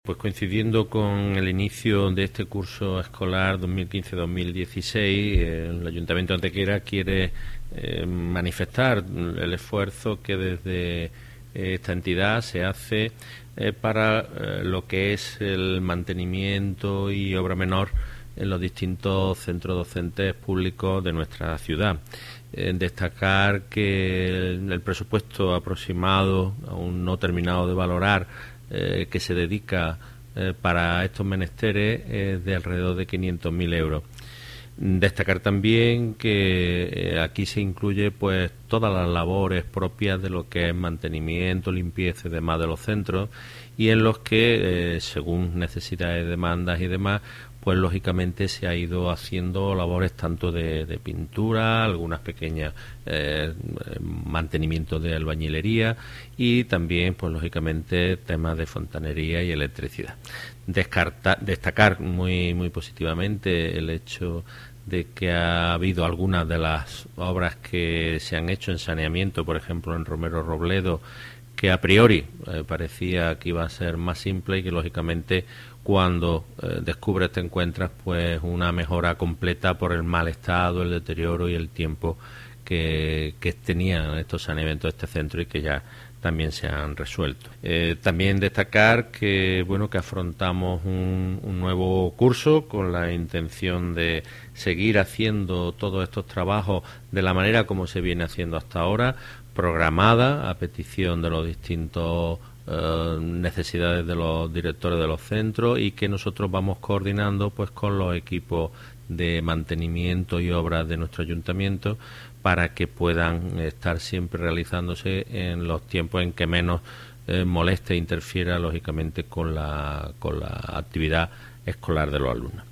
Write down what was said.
Pues coincidiendo con el inicio de este curso escolar 2015-2016, el Ayuntamiento de Antequera quiere manifestar el esfuerzo que desde esta entidad se hace para lo que es el mantenimiento y obra menor en los distintos centros docentes públicos de nuestra ciudad. Destacar que el presupuesto aproximado, aún no terminado de valorar, que se dedica para estos menesteres es de alrededor de 500.000 euros. Destacar también que aquí se incluye pues todas las labores propias de lo que es mantenimiento, limpieza y demás de los centros, y en los que según necesidades, demandas y demás, pues lógicamente se ha ido haciendo labores tanto de pintura, algunas pequeñas mantenimiento de albañilería y también pues lógicamente temas de fontanería y electricidad. Destacar muy positivamente el hecho de que ha habido algunas de las obras que se han hecho en saneamiento, por ejemplo en Romero Robledo, que a priori parecía que iba a ser más simple y que lógicamente cuando descubres te encuentras pues una mejora completa por el mal estado, el deterioro y el tiempo que tenían estos saneamientos de este centro y que ya también se han resuelto. También destacar que que afrontamos un nuevo curso con la intención de seguir haciendo todos estos trabajos de la manera como se viene haciendo hasta ahora, programada a petición de los distintos necesidades de los directores de los centros, y que nosotros vamos coordinando pues con los equipos de mantenimiento y obras de nuestro ayuntamiento para que puedan estar siempre realizándose en los tiempos en que menos moleste e interfiera lógicamente con la actividad escolar de los alumnos.